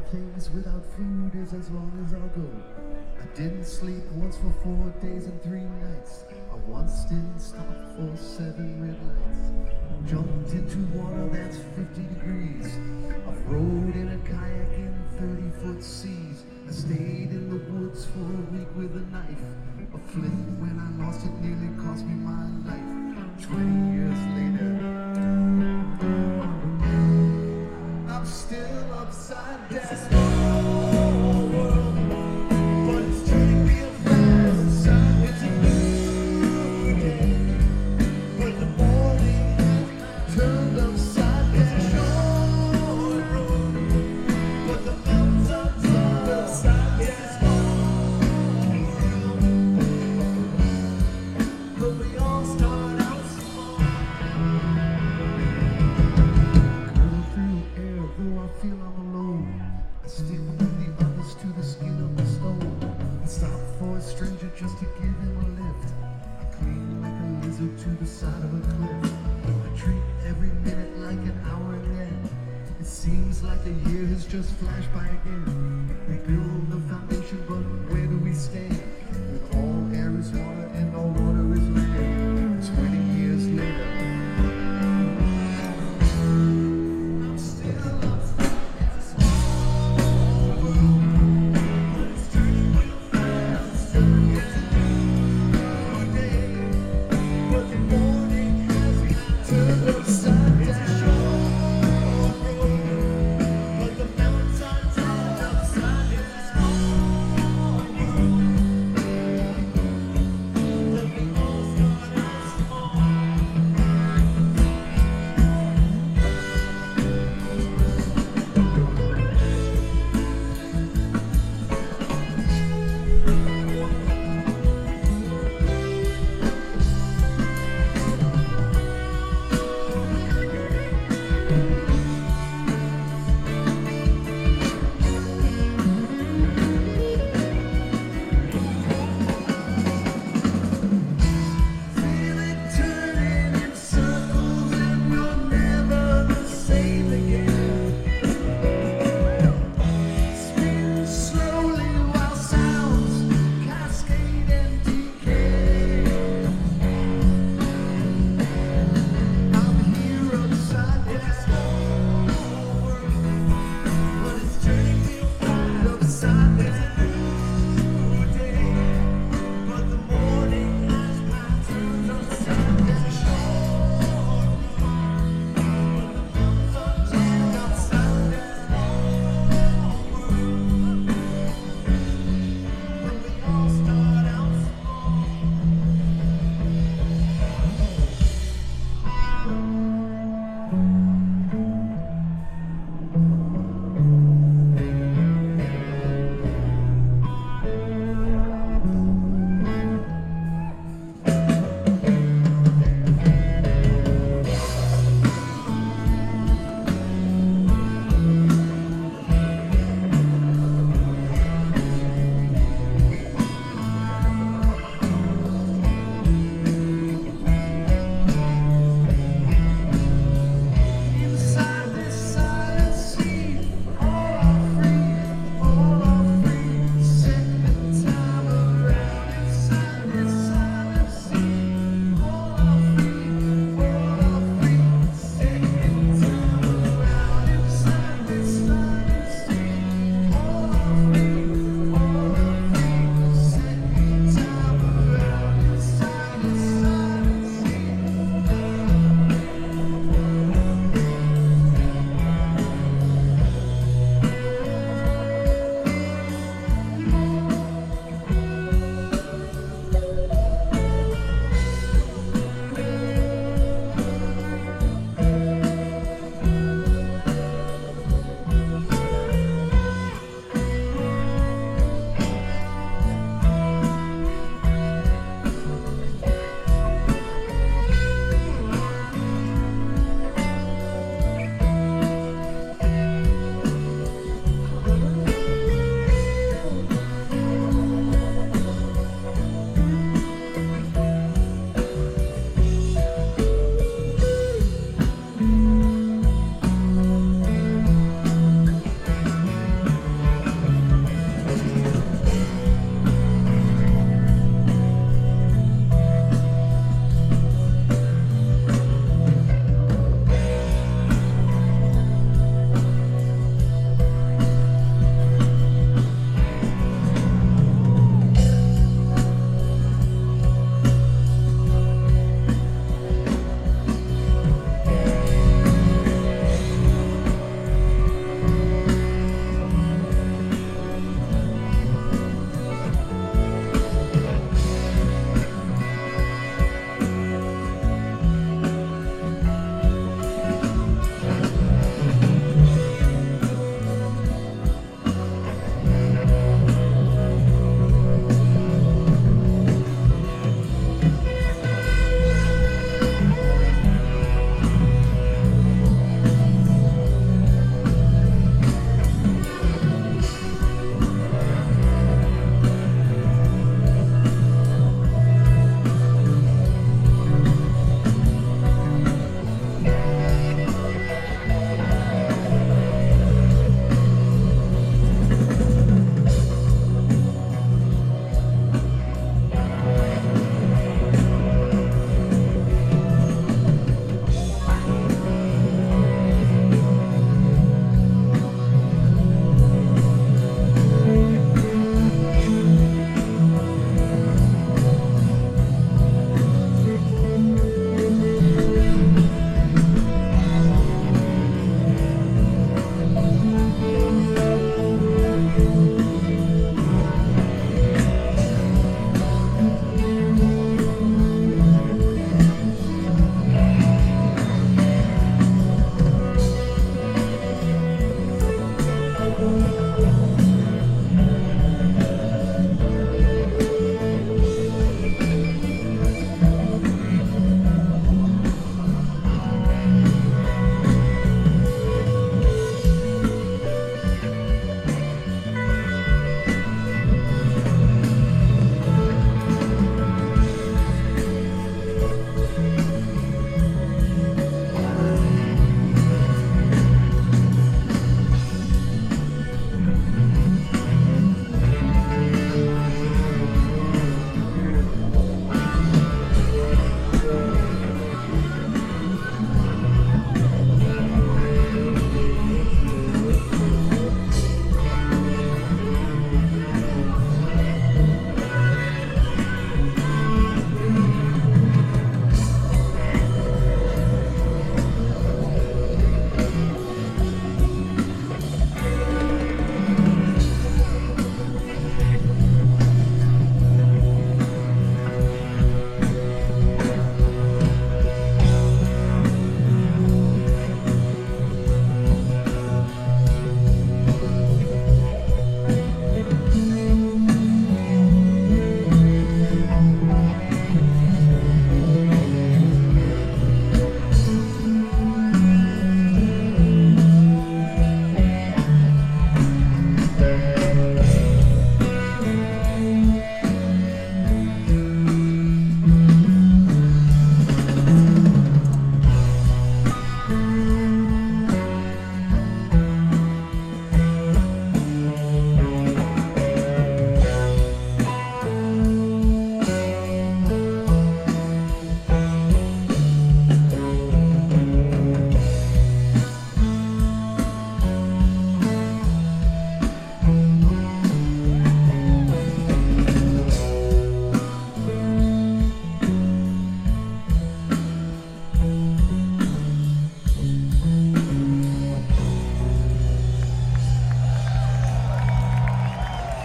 place without food is as long as I'll go. I didn't sleep once for 4 days and 3 nights. I once didn't stop for 7 red lights. Jumped into water that's 50 degrees. I've rode in a kayak in 30-foot seas. I stayed in the woods for a week with a knife. A flint when I lost it nearly cost me my life. 20 years later, I'm still upside down. It's a small world, but it's turning real fast. It's a new day, but the morning turned upside down. It's a short road, but the mountains are turned upside down. It's a small world, but we all start out small. Curl through air, though I feel I'm alone. I stick with the others to the skin of the stone. I stop for a stranger just to give him a lift. I cling like a lizard to the side of a cliff. I treat every minute like an hour and then it seems like a year has just flashed by again. We build the foundation, but where do we stand? With all